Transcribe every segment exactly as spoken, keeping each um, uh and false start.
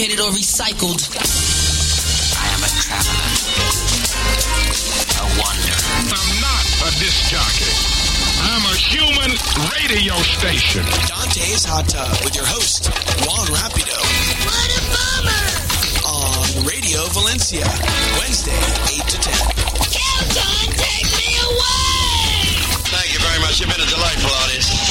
fabricated or recycled. I am a traveler, a wanderer. I'm not a disc jockey. I'm a human radio station. Dante's Hot Tub with your host, Juan Rapido. What a bummer! On Radio Valencia, Wednesday, eight to ten. Kelton, take me away! Thank you very much. You've been a delightful audience.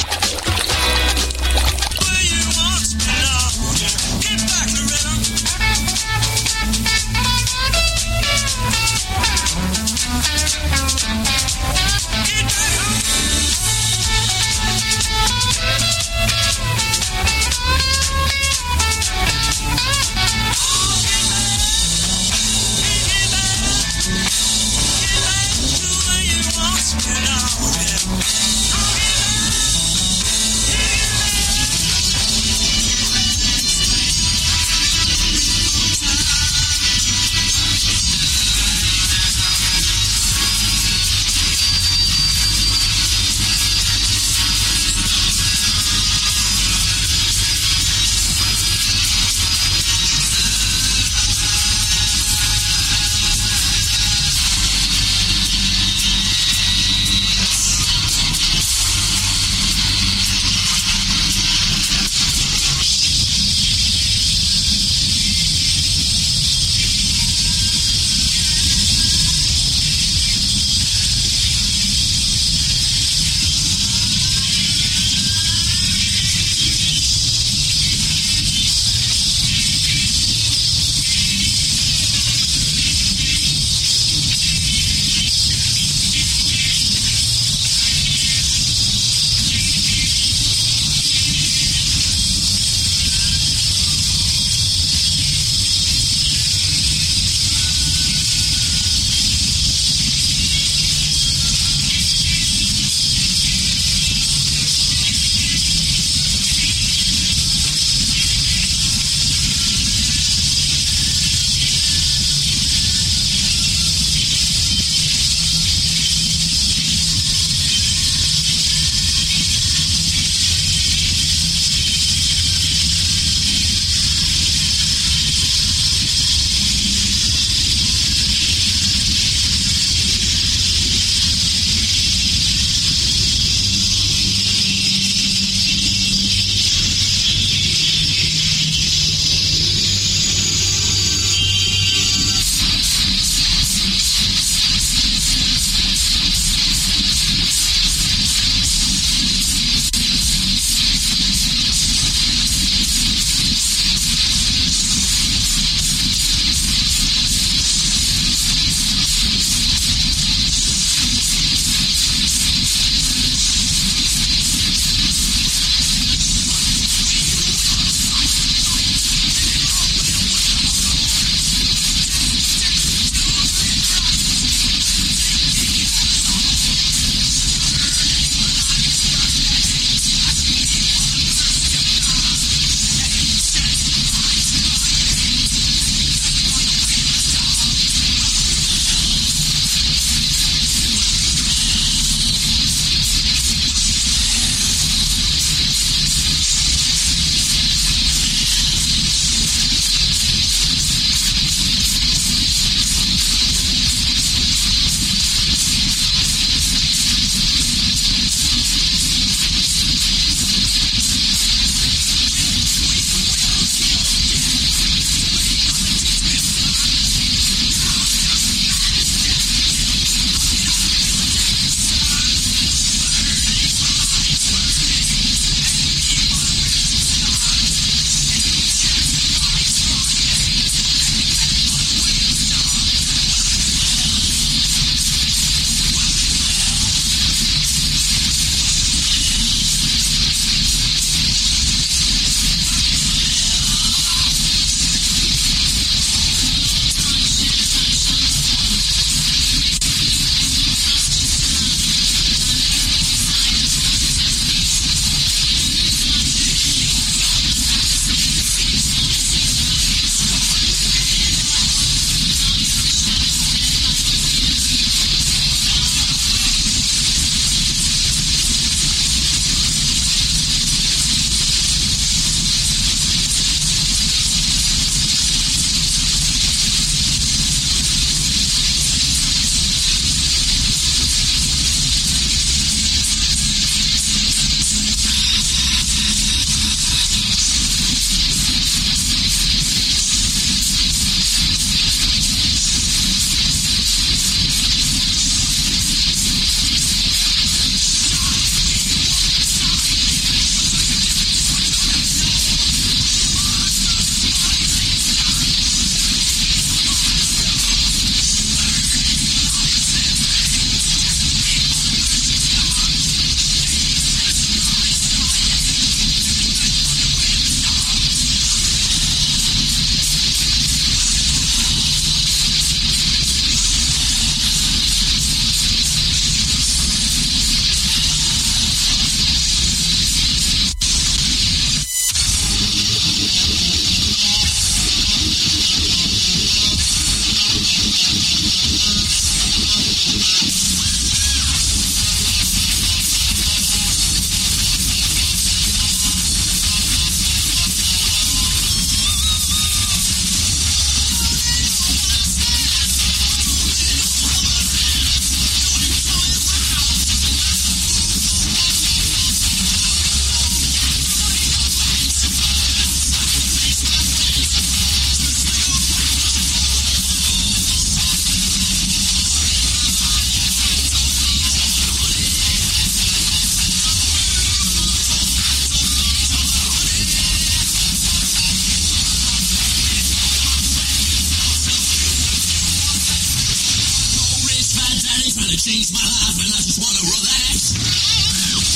change my life and I just want to relax.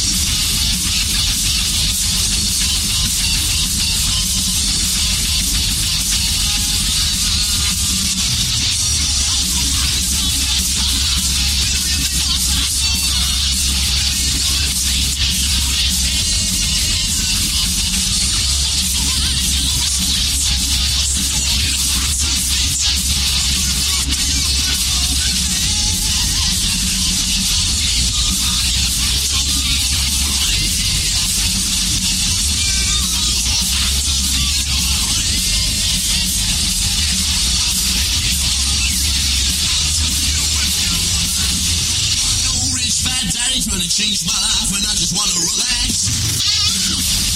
Trying to change my life and I just want to relax.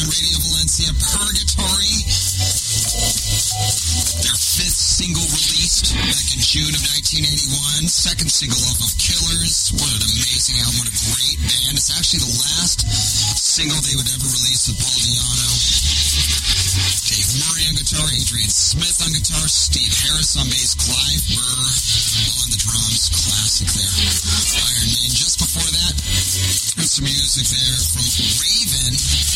Radio Valencia, Purgatory. Their fifth single released back in June of nineteen eighty-one. Second single off of Killers. What an amazing album. What a great band. It's actually the last single they would ever release with Paul Di'Anno. Dave Murray on guitar, Adrian Smith on guitar, Steve Harris on bass, Clive Burr on the drums. Classic there. Iron Maiden. Just before that, there's some music there from Raven.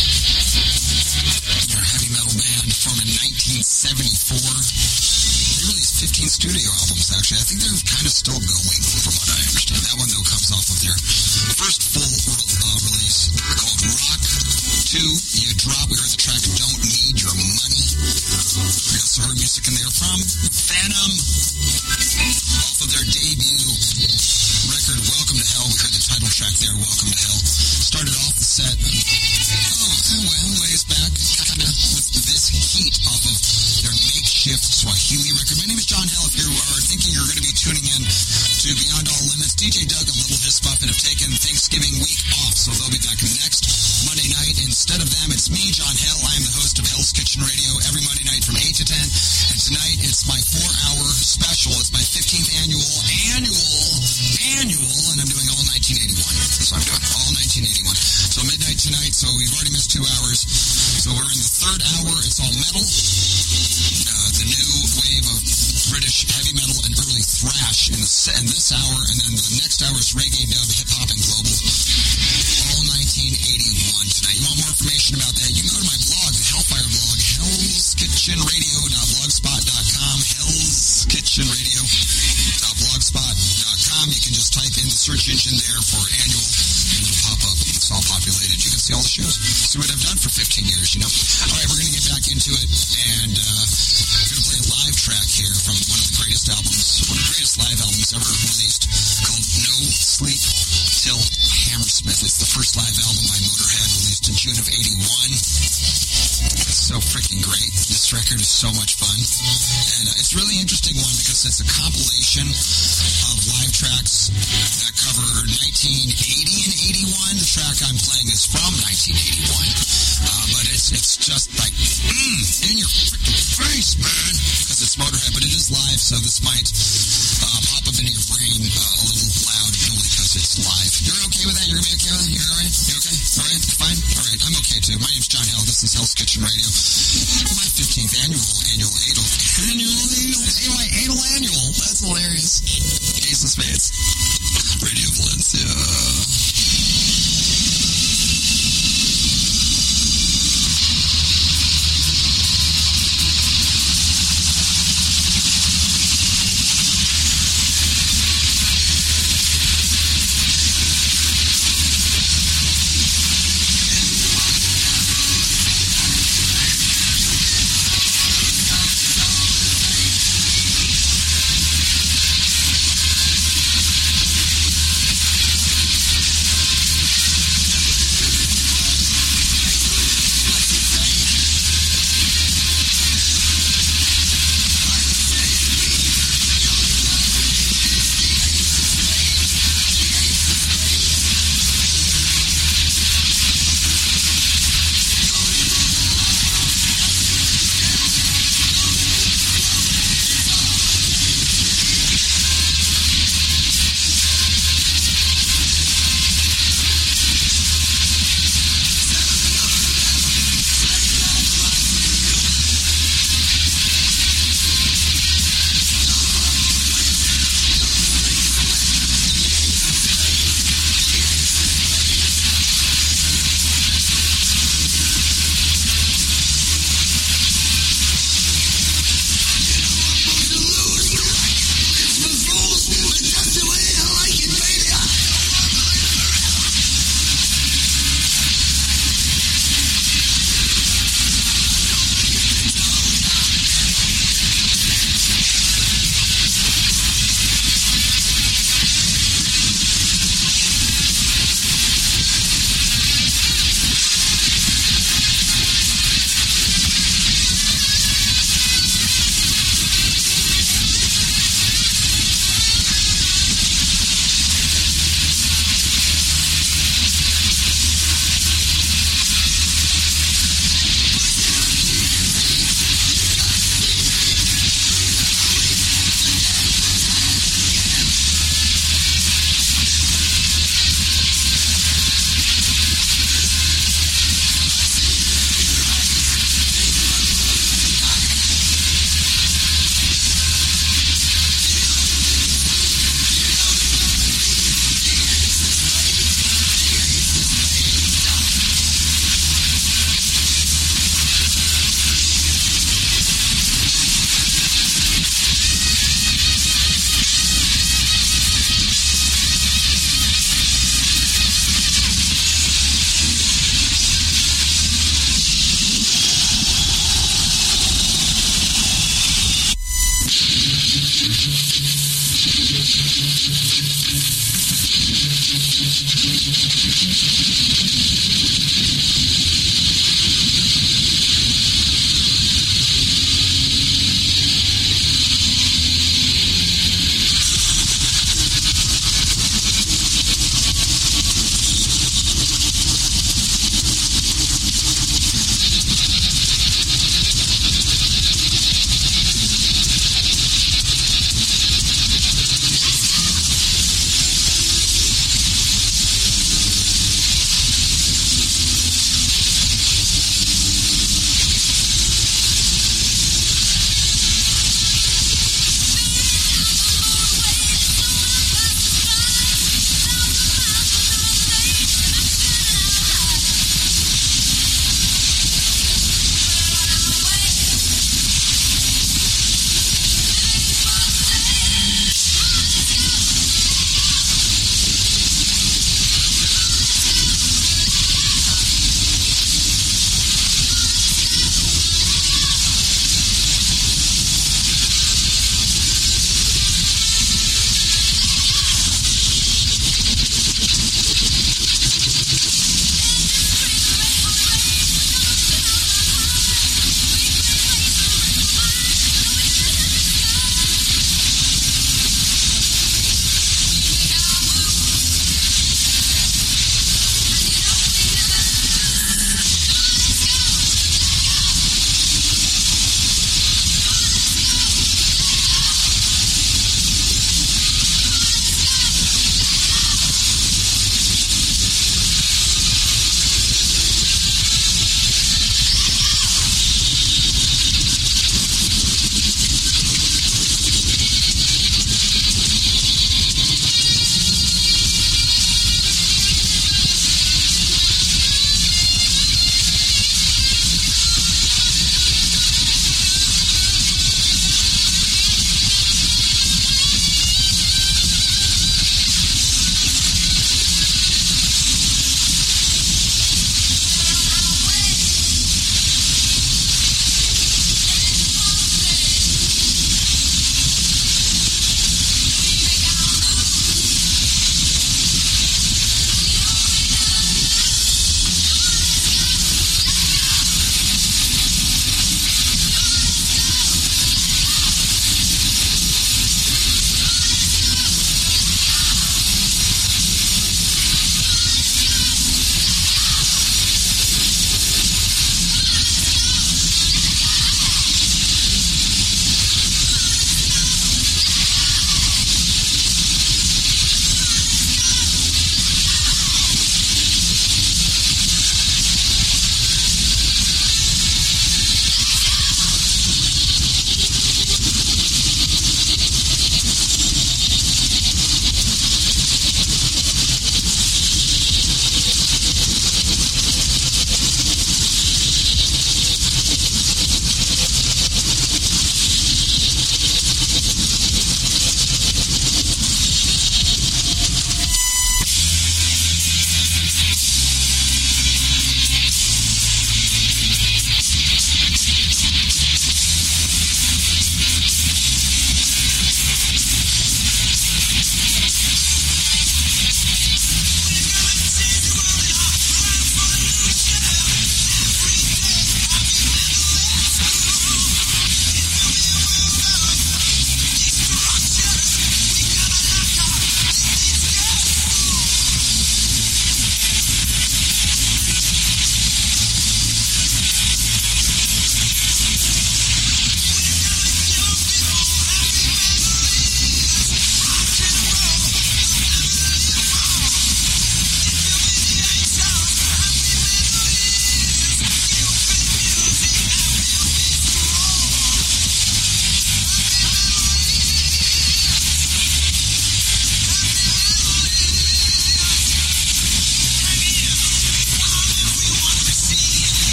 Their heavy metal band formed in nineteen seventy-four. They released fifteen studio albums, actually. I think they're kind of still going, from what I understand. That one, though, comes off of their first full uh, release called Rock two. You Drop. We heard the track Don't Need Your Money. We also heard music in there from Phantom off of their debut record, Welcome to Hell. We heard the title track there, Welcome to Hell. Started off the set, oh, well, ways back, kind of with this heat off of their makeshift Swahili record. My name is John Hell. If you are thinking you're going to be tuning in to Beyond All Limits, D J Doug and Little Hiss Muffin have taken Thanksgiving week off, so they'll be back next Monday night. Instead of them, it's me, John Hell. I am the host of Hell's Kitchen Radio every Monday night from eight to ten, and tonight it's my four-hour special. It's my fifteenth annual, annual, annual, and I'm doing all nineteen eighty-one. That's what I'm doing, all nineteen eighty-one. So midnight tonight, so we've already missed two hours. So we're in the third hour. It's all metal, uh, the new wave of British heavy metal and early thrash in, the, in this hour, and then the next hour is reggae, dub, hip-hop, and global. All nineteen eighty-one tonight. You want more information about that? You can go to my blog, the Hellfire blog, hells kitchen radio dot blogspot dot com, hells kitchen radio dot blogspot dot com. You can just type in the search engine there for annual, and it'll pop up. It's all populated. You can see all the shows. See what I've done for fifteen years, you know. All right, we're going to get back into it, and uh, we're going to play a live track here from one of the greatest albums, one of the greatest live albums ever released, called No Sleep Till Hammersmith. It's the first live album by Motorhead, released in June of eighty-one. It's so freaking great. This record is so much fun. And uh, it's a really interesting one because it's a compilation of live tracks that cover nineteen eighty and eighty-one. The track I'm playing is from nineteen eighty-one. Uh, but it's it's just like, mm, in your freaking face, man. Because it's Motorhead, but it is live, so this might uh, pop up into your brain uh, a little loud, only because it's live. You're okay with that? You're going to be okay with that? You're all right? You okay? All right? You fine? All right. I'm okay, too. My name's John Hell. This is Hell's Kitchen Radio. My fifteenth annual, annual, annual, annual, annual, my annual, annual. That's hilarious. Ace of Spades. Radio Valencia.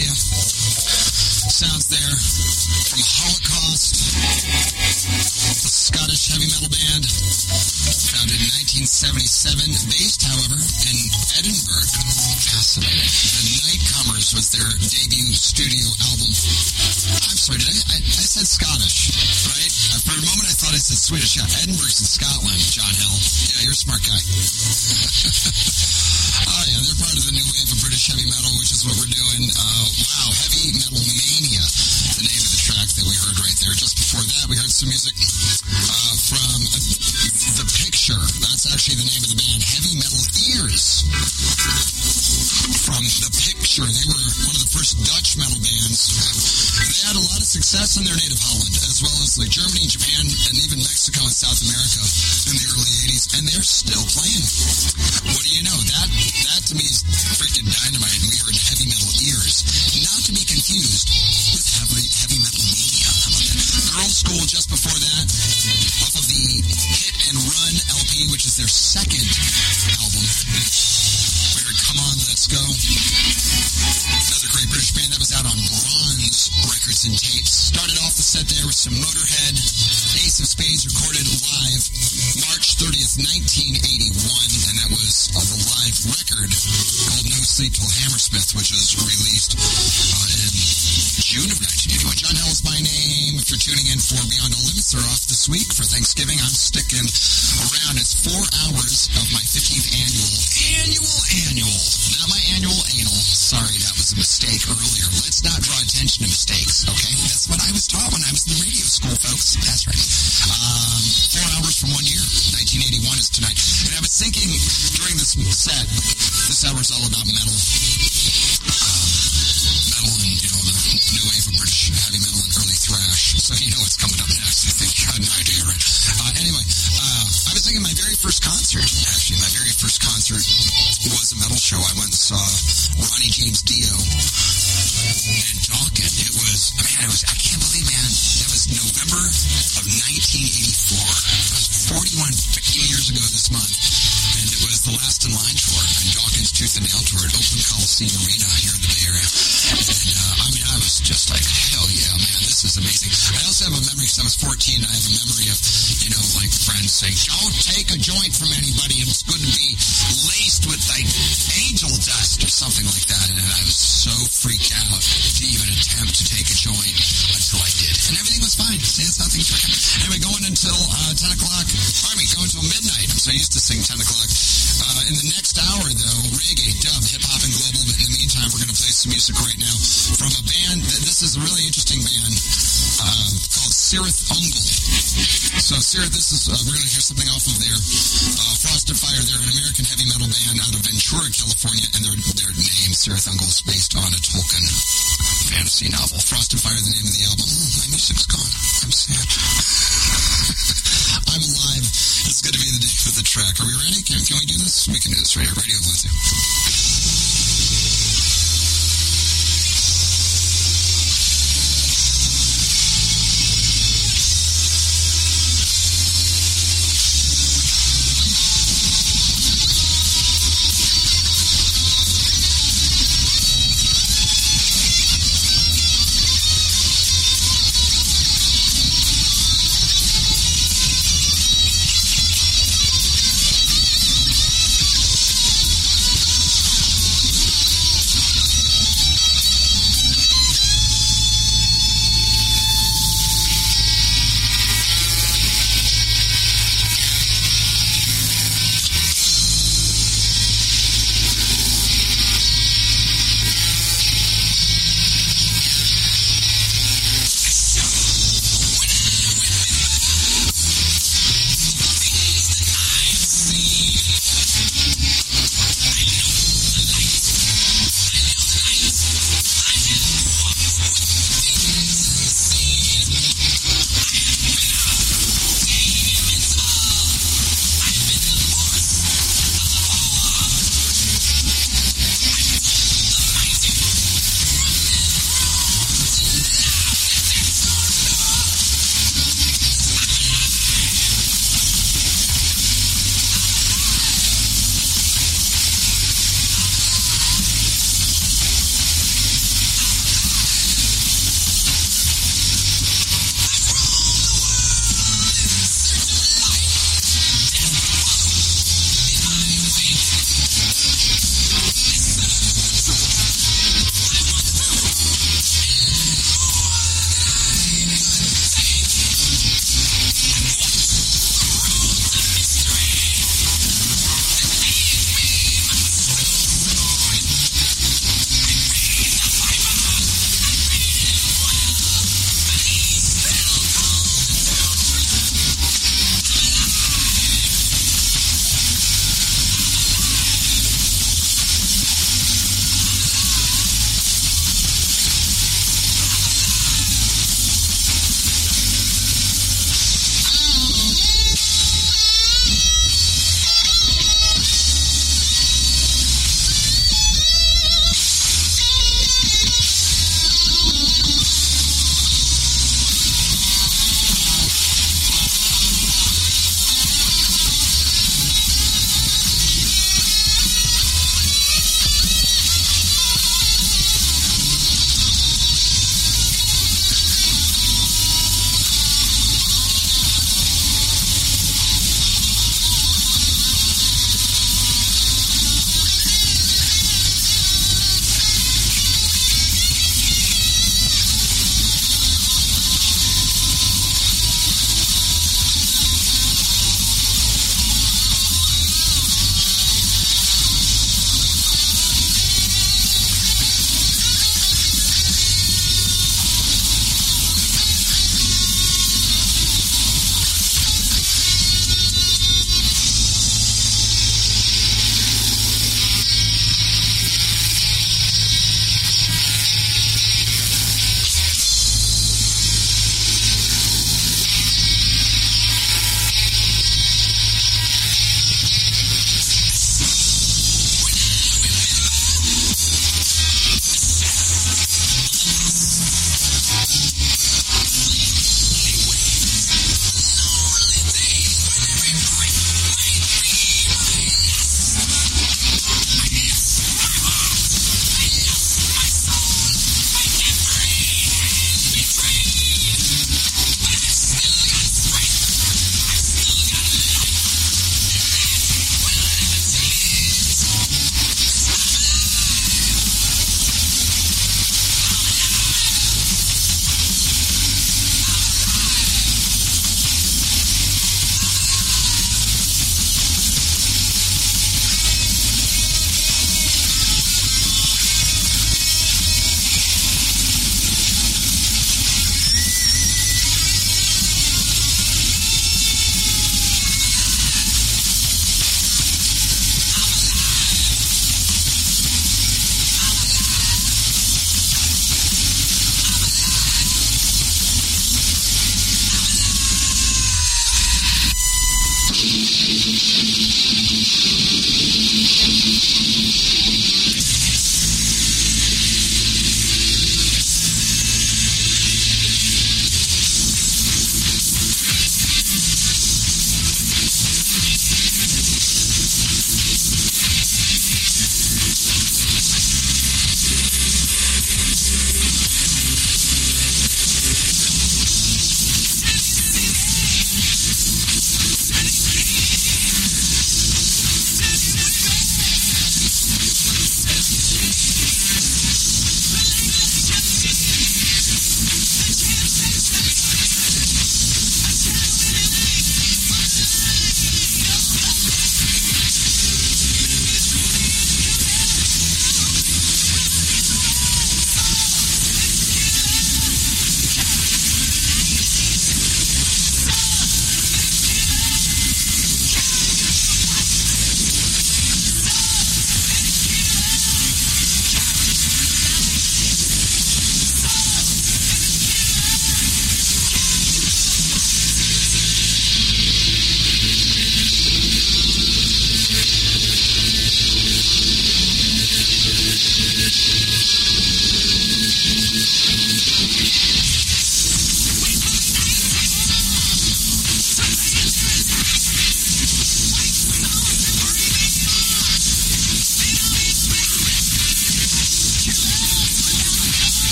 Valencia. Sounds there from Holocaust, a Scottish heavy metal band founded in nineteen seventy-seven, based, however, in Edinburgh. Fascinating. The Nightcomers was their debut studio album. I'm sorry, did I, I, I said Scottish, right? Uh, for a moment I thought I said Swedish. Yeah, Edinburgh's in Scotland, John Hill. Yeah, you're a smart guy. Oh yeah, they're part of the new wave of British heavy metal, which is what we're doing. Uh, wow, Heavy Metal Mania, the name of the track that we heard right there. Just before that, we heard some music uh, from uh, The Picture. That's actually the name of the band, Heavy Metal Ears. From The Picture, they were one of the first Dutch metal bands. They had a lot of success in their native Holland, as well as like Germany, Japan, and even Mexico and South America in the early eighties, and they're still playing. What do you know? That that to me is freaking dynamite, and we heard Heavy Metal Ears. Not to be confused with Heavy, heavy Metal Mania. How about that? Girls' School just before that, off of the Hit and Run L P, which is their second album. We heard Come On, Let's Go. Another great British band that was out on Bronze Records and Tapes. Started off the set there with some Motorhead. Ace of Spades recorded live March thirtieth, nineteen eighty-one, and that was uh, the live record called No Sleep Till Hammersmith, which was released uh, in June of nineteen eighty-one. John Hill is my name. If you're tuning in for Beyond All Limits, they're off this week for Thanksgiving. I'm sticking around. It's four hours of my fifteenth annual, annual, annual. Not my annual anal. Sorry, that was a mistake earlier. Let's not draw attention to mistakes, okay? That's what I was taught when I was in radio school, folks. That's right. Um, four hours from one year. nineteen eighty-one is tonight. And I was thinking during this set, this hour is all about metal. Um, metal and, you know, the new wave of British heavy metal and early thrash. So you know what's coming up next. I think you had an idea, right? Uh, anyway, uh, I was thinking my very first concert, actually, my very first concert was a metal show. I went and saw Ronnie James Dio and Dawkins. It was, man, it was, I can't believe, man, it was November of nineteen eighty-four. It was forty-one, fifty years ago this month. And it was the Last in Line tour, and Dawkins Tooth and Nail tour at Oakland Coliseum Arena here in the Bay Area. And, uh, I mean, I was just like, hell yeah, man, this is amazing. I also have a memory, because I was fourteen, I have a memory of, you know, like friends saying, don't take a joint from anybody, and it's good to be laced with, like, angel dust or something like that. And I was so freaked out to even attempt to take a joint until I did. And everything was fine. See, it's nothing to it. Anyway, going until uh, ten o'clock, pardon me, going until midnight. I'm so used to sing ten o'clock. Uh, in the next hour, though, reggae, dub, hip-hop, and global. But in the meantime, we're going to play some music right now from a band. That, this is a really interesting band uh, called Cirith Ungol. So, Cirith, this is, uh, we're going to hear something off of their uh, Frosted Fire. They're an American heavy metal band out of Ventura, California, and their, their name, Cirith Ungol, is based on a Tolkien fantasy novel. Frosted Fire, the name of the album. Oh, my music's gone. I'm sad. I'm alive. It's going to be the day for the track. Are we ready? Can, can we do this? We can do this right here. Radio Valencia.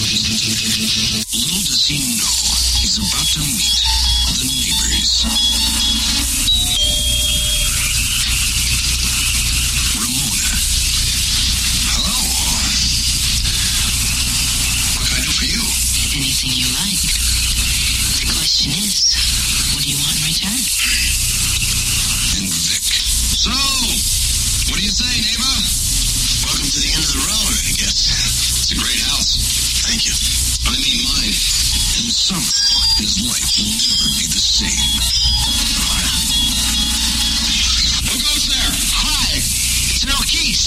Little does he know, he's about to meet the neighbors. Ramona. Hello. What can I do for you? Anything you like. The question is, what do you want in return? And Vic. So, what do you say, neighbor? Welcome to the end of the road, I guess. It's a great house. Thank you. I mean mine. And somehow his life will never be the same. Who goes there? Hi. It's Mel Keys.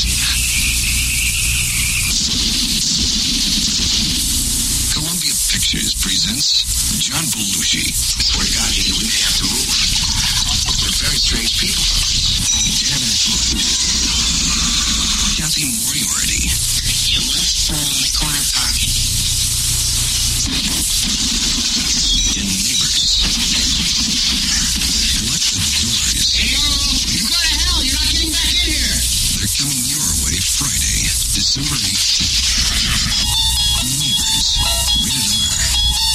Columbia Pictures presents John Belushi. I swear to God, Edie, we may have to move. They're very strange people. Damn it. Kathy Moriarty. Your left phone in the corner pocket. And neighbors. What the doors? Hey, Earl, you go to hell. You're not getting back in here. They're coming your way Friday, December eighth. Neighbors. Rated R.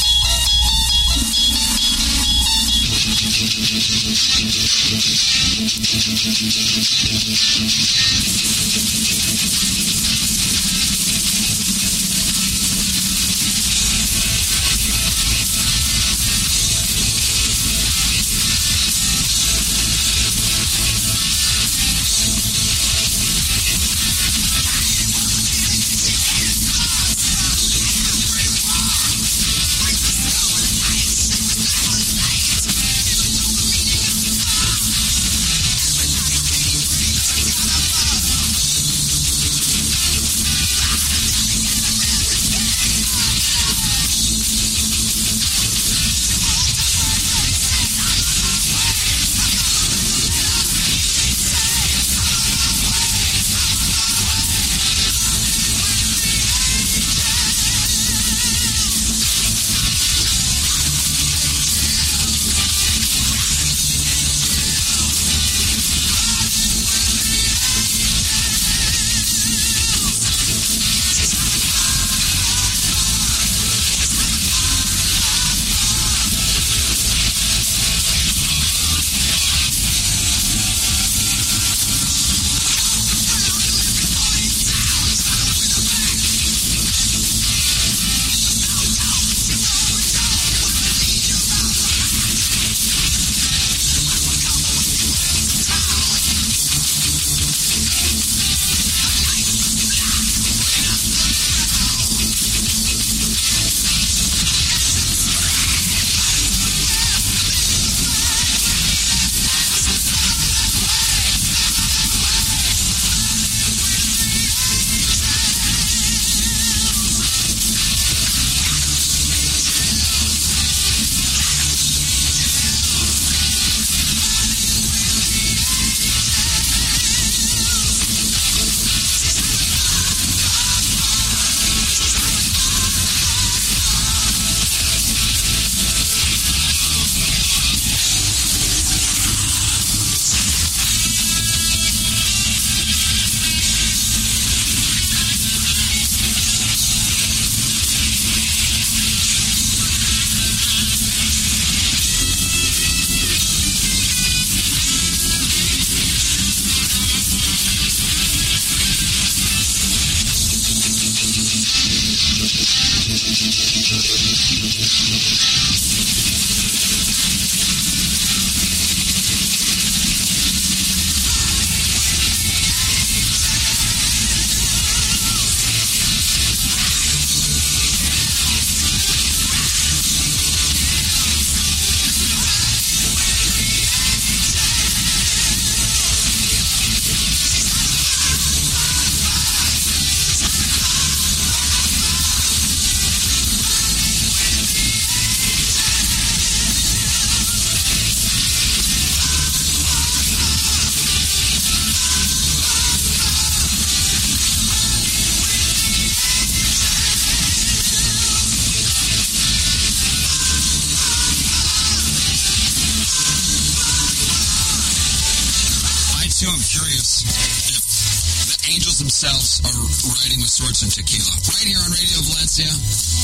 too, I'm curious if the Angels themselves are riding with swords and tequila. Right here on Radio Valencia.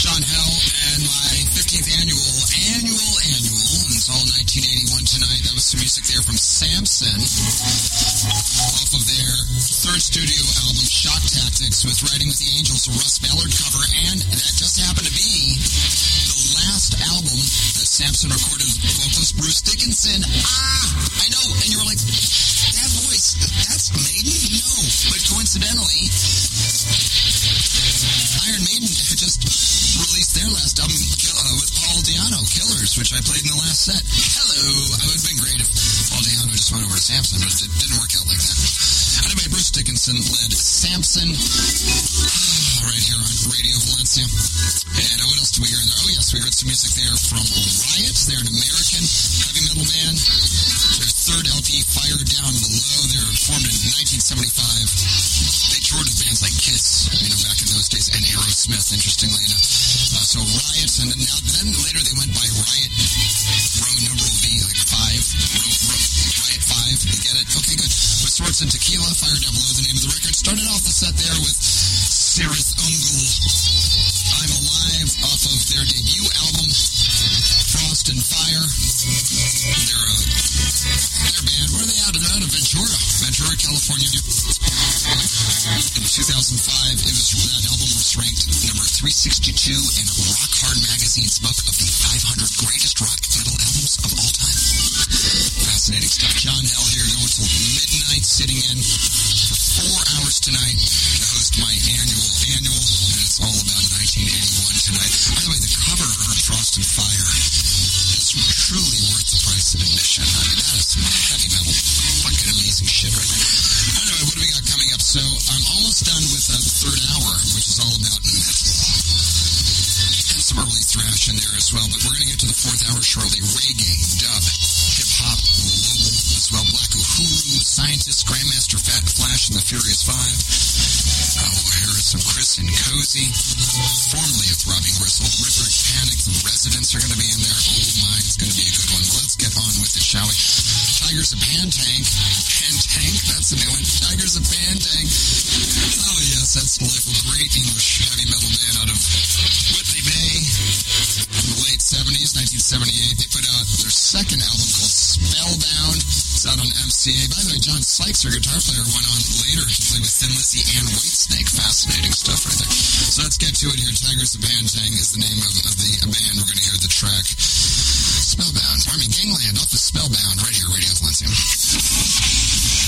John Hell, and my fifteenth annual, annual, annual, and it's all nineteen eighty-one tonight. That was some music there from Samson, off of their third studio album, Shock Tactics, with Riding with the Angels, a Russ Ballard cover, and that just happened to be the last album that Samson recorded with vocalist Bruce Dickinson. Ah, I know, and you were like, that voice, that's Maiden? No, but coincidentally, Iron Maiden had just released their last album uh, with Paul Di'Anno, Killers, which I played in the last set. Hello! It would have been great if Paul Di'Anno just went over to Samson, but it didn't work out like that. Anyway, Bruce Dickinson led Samson right here on Radio Valencia. And uh, what else did we hear in there? Oh, yes, we heard some music there from Riot. They're an American heavy metal band. Their third L P, Fire Down Below. They were formed in nineteen seventy-five. They toured with bands like Kiss, you know, back in those days, and Aerosmith, interestingly enough. Uh, so Riot, and then, now, then later they went by Riot, row numeral V, like five, row, row, Riot five, you get it? Okay, good. With Swords and Tequila, Fire Down Below, the name of the record. Started off the set there with Cirith Ungol, I'm Alive, off of their debut album, Frost and Fire. They're a, their band, where are they out of? They're out of Ventura, Ventura, California. In two thousand five, it was, that album was ranked number three sixty-two in Rock Hard Magazine's book of the five hundred greatest rock metal albums of all time. Fascinating stuff. John Hell here, going till midnight, sitting in for four hours tonight to host my annual, annual, and it's all about nineteen eighty-one tonight. By the way, the cover of Frost and Fire is truly worth the price of admission. I mean, that is some heavy metal, fucking amazing shit right there. Anyway, what do we got coming up? So, I'm almost done with uh, the third hour, which is all about metal. And some early thrash in there as well, but we're going to get to the fourth hour shortly. Reggae, dub, hip-hop, global as well. Black Uhuru, Scientist, Grandmaster Fat Flash, and the Furious Five. Uh, we'll hear some Chris and Cozy, formerly of Throbbing Gristle. Ripper Panic, the Residents are going to be in there. Oh my, it's going to be a good one. Let's get on with it, shall we? Tigers of Pantank. Pantank, that's a new one. Tigers of Pantank. Oh yes, that's delightful. Great English heavy metal band out of Whitley Bay in the late seventies, nineteen seventy-eight. They put out their second album called Spellbound. It's out on M C A. By the way, John Sykes, their guitar player, went on later to play with Thin Lizzy and Whitesnake. Fascinating stuff right there. So let's get to it here. Tigers of Pantank is the name of, of the band. We're going to hear the track Spellbound. I mean, Gangland off of Spellbound right here, Radio Valencia.